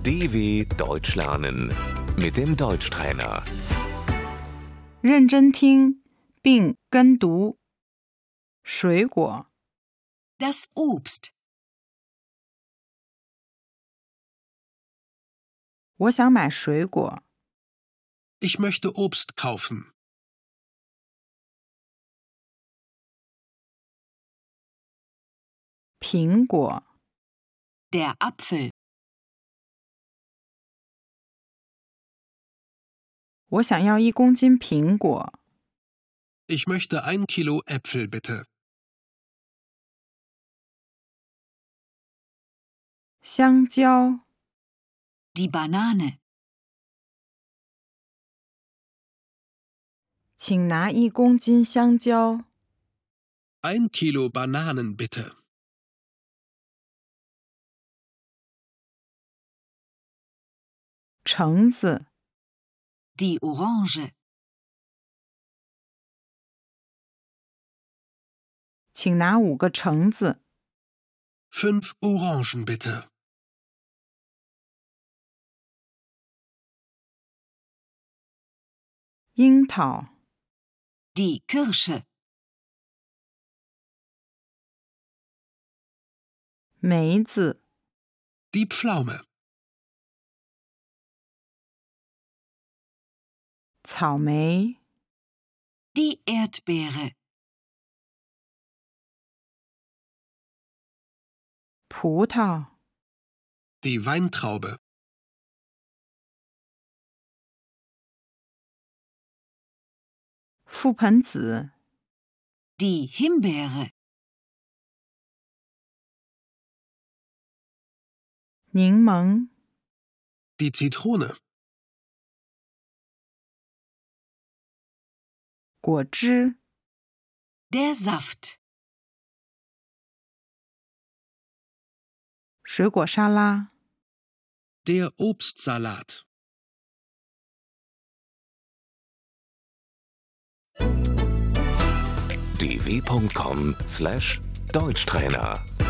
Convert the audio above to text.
DW Deutsch lernen mit dem Deutschtrainer. 认真听并跟读。水果， Das Obst. 我想买水果。 Ich möchte Obst kaufen. 苹果， Der Apfel. 我想要1公斤苹果。 Ich möchte 1 Kilo Äpfel, bitte. 香蕉， Die Banane. 请拿1公斤香蕉。 1 Kilo Bananen, bitte. 橙子， Die Orange. 请拿5个橙子。 5 Orangen, bitte. 樱桃， Die Kirsche. 梅子， Die Pflaume. 草莓， Die Erdbeere. 葡萄， Die Weintraube. 覆盆子， Die Himbeere. 柠檬， Die Zitrone. 果汁， Der Saft. 水果沙拉。 Der Obstsalat. dw.com/Deutschtrainer